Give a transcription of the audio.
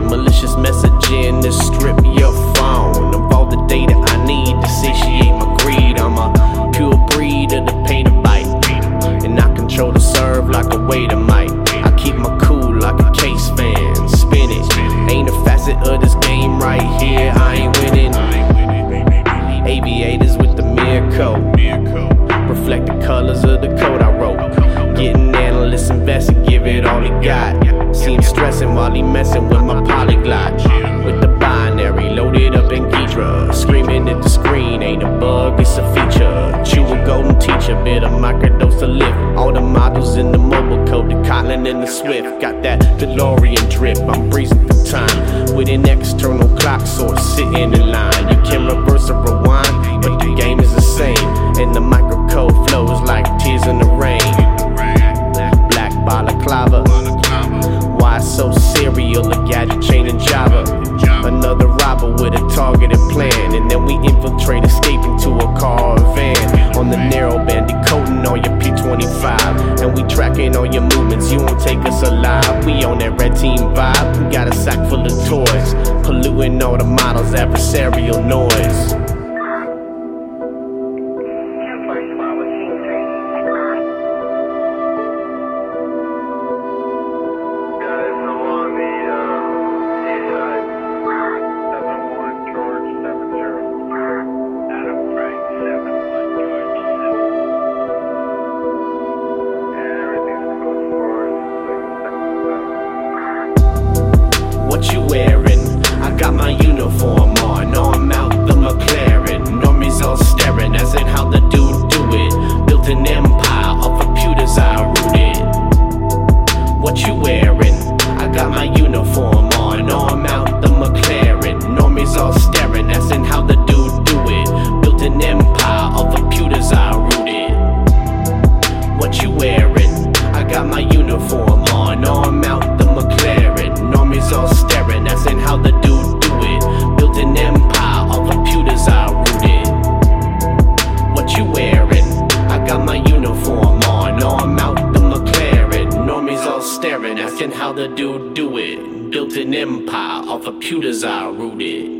malicious messaging to strip your phone of all the data I need to satiate my greed. I'm a pure breed of the pay to bite, and I control the serve like a waiter might. I keep my cool like a Case fan, spin it. Ain't a facet of this game right here I ain't winning. Aviators with the mirror coat, reflect the colors of the code I wrote. Getting analysts invested, give it all he got. See him stressing while he messing with my polyglot. With the binary loaded up in Ghidra, screaming at the screen, ain't a bug, it's a feature. Chew a golden teacher, bit of microdose to lift. All the models in the mobile code, the Kotlin and the Swift. Got that DeLorean drip, I'm breezing through time with an external clock source sitting in line. You can reverse or rewind, but the game is the same, and the microcode flows like tears in the rain. Black balaclava, why so serial, a gadget chain in Java. Another robber with a targeted plan, and then we infiltrate, escaping to a car or van. On the narrow band, decoding all your P25, and we tracking all your movements, you won't take us alive. We on that red team vibe, we got a sack full of toys, polluting all the models, adversarial noise. What you wearing? I got my uniform on, I'm out the McLaren. Normies all staring, as in how the dude do it. Built an empire off computers I rooted. What you wearing? I got my uniform on, I'm out the McLaren. Normies all staring, as in how the dude do it. Built an empire off computers I rooted. What you wearing? I got my uniform on, I'm out the McLaren. Normies all staring, that's in how the dude do it. Built an empire of computers I rooted. What you wearing? I got my uniform on, I'm out the McLaren. Normies all staring, asking how the dude do it. Built an empire of computers I rooted.